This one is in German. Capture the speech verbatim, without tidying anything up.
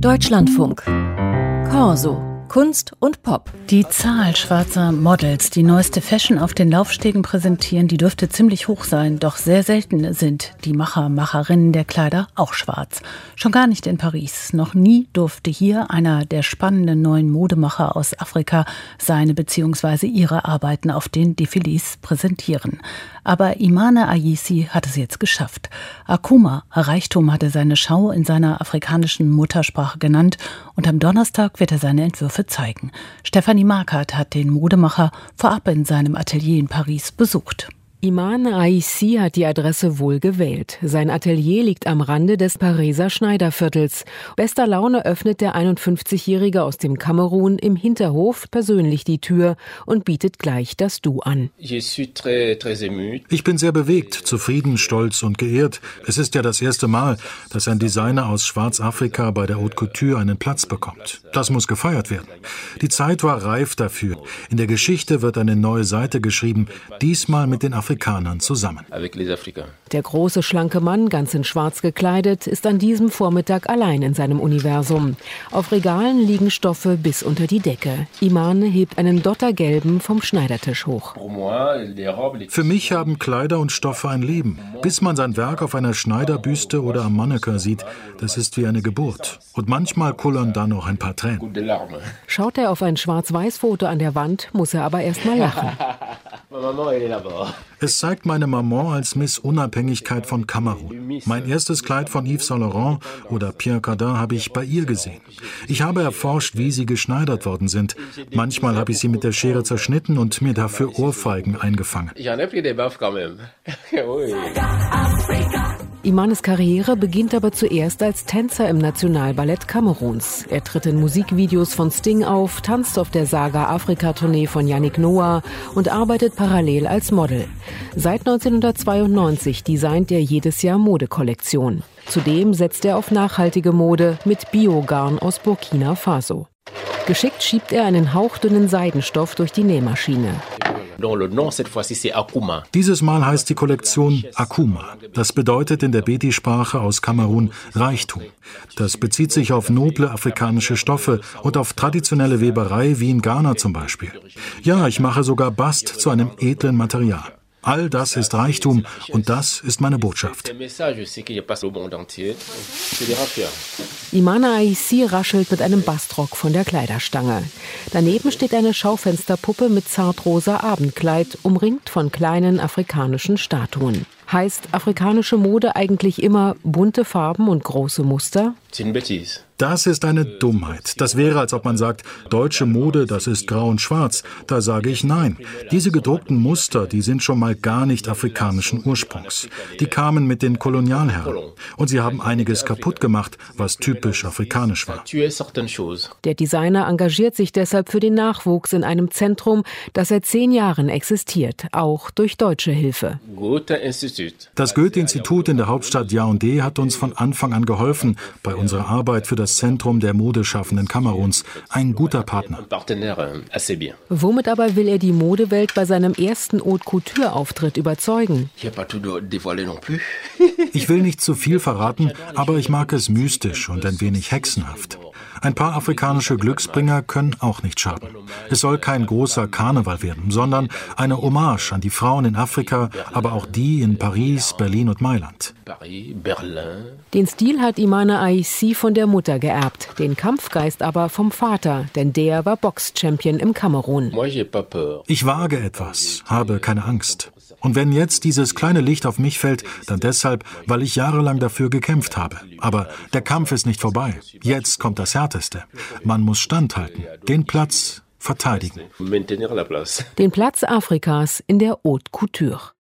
Deutschlandfunk. Corso. Kunst und Pop. Die Zahl schwarzer Models, die neueste Fashion auf den Laufstegen präsentieren, die dürfte ziemlich hoch sein. Doch sehr selten sind die Macher, Macherinnen der Kleider auch schwarz. Schon gar nicht in Paris. Noch nie durfte hier einer der spannenden neuen Modemacher aus Afrika seine bzw. ihre Arbeiten auf den Defilés präsentieren. Aber Imane Ayissi hat es jetzt geschafft. Akuma, Reichtum, hatte seine Schau in seiner afrikanischen Muttersprache genannt und am Donnerstag wird er seine Entwürfe zeigen. Stefanie Markert hat den Modemacher vorab in seinem Atelier in Paris besucht. Imane Ayissi hat die Adresse wohl gewählt. Sein Atelier liegt am Rande des Pariser Schneiderviertels. Bester Laune öffnet der einundfünfzigjährige aus dem Kamerun im Hinterhof persönlich die Tür und bietet gleich das Du an. Ich bin sehr bewegt, zufrieden, stolz und geehrt. Es ist ja das erste Mal, dass ein Designer aus Schwarzafrika bei der Haute Couture einen Platz bekommt. Das muss gefeiert werden. Die Zeit war reif dafür. In der Geschichte wird eine neue Seite geschrieben, diesmal mit den Afrikanern. Afrikanern zusammen. Der große, schlanke Mann, ganz in schwarz gekleidet, ist an diesem Vormittag allein in seinem Universum. Auf Regalen liegen Stoffe bis unter die Decke. Imane hebt einen Dottergelben vom Schneidertisch hoch. Für mich haben Kleider und Stoffe ein Leben. Bis man sein Werk auf einer Schneiderbüste oder am Mannequin sieht, das ist wie eine Geburt. Und manchmal kullern da noch ein paar Tränen. Schaut er auf ein Schwarz-Weiß-Foto an der Wand, muss er aber erst mal lachen. Es zeigt meine Maman als Miss Unabhängigkeit von Kamerun. Mein erstes Kleid von Yves Saint Laurent oder Pierre Cardin habe ich bei ihr gesehen. Ich habe erforscht, wie sie geschneidert worden sind. Manchmal habe ich sie mit der Schere zerschnitten und mir dafür Ohrfeigen eingefangen. Imanes Karriere beginnt aber zuerst als Tänzer im Nationalballett Kameruns. Er tritt in Musikvideos von Sting auf, tanzt auf der Saga-Afrika-Tournee von Yannick Noah und arbeitet parallel als Model. Seit neunzehnhundertzweiundneunzig designt er jedes Jahr Modekollektionen. Zudem setzt er auf nachhaltige Mode mit Biogarn aus Burkina Faso. Geschickt schiebt er einen hauchdünnen Seidenstoff durch die Nähmaschine. Dieses Mal heißt die Kollektion Akuma. Das bedeutet in der Bedi-Sprache aus Kamerun Reichtum. Das bezieht sich auf noble afrikanische Stoffe und auf traditionelle Weberei wie in Ghana zum Beispiel. Ja, ich mache sogar Bast zu einem edlen Material. All das ist Reichtum und das ist meine Botschaft. Imane Ayissi raschelt mit einem Bastrock von der Kleiderstange. Daneben steht eine Schaufensterpuppe mit zartrosa Abendkleid, umringt von kleinen afrikanischen Statuen. Heißt afrikanische Mode eigentlich immer bunte Farben und große Muster? Das ist eine Dummheit. Das wäre, als ob man sagt, deutsche Mode, das ist grau und schwarz. Da sage ich nein. Diese gedruckten Muster, die sind schon mal gar nicht afrikanischen Ursprungs. Die kamen mit den Kolonialherren. Und sie haben einiges kaputt gemacht, was typisch afrikanisch war. Der Designer engagiert sich deshalb für den Nachwuchs in einem Zentrum, das seit zehn Jahren existiert, auch durch deutsche Hilfe. Das Goethe-Institut in der Hauptstadt Yaoundé hat uns von Anfang an geholfen bei unserer Arbeit für das Zentrum der Modeschaffenden Kameruns. Ein guter Partner. Womit aber will er die Modewelt bei seinem ersten Haute Couture-Auftritt überzeugen? Ich will nicht zu viel verraten, aber ich mag es mystisch und ein wenig hexenhaft. Ein paar afrikanische Glücksbringer können auch nicht schaden. Es soll kein großer Karneval werden, sondern eine Hommage an die Frauen in Afrika, aber auch die in Paris, Berlin und Mailand. Den Stil hat Imane Ayissi von der Mutter geerbt, den Kampfgeist aber vom Vater, denn der war Box-Champion im Kamerun. Ich wage etwas, habe keine Angst. Und wenn jetzt dieses kleine Licht auf mich fällt, dann deshalb, weil ich jahrelang dafür gekämpft habe. Aber der Kampf ist nicht vorbei. Jetzt kommt das Härteste. Man muss standhalten, den Platz verteidigen. Den Platz Afrikas in der Haute Couture.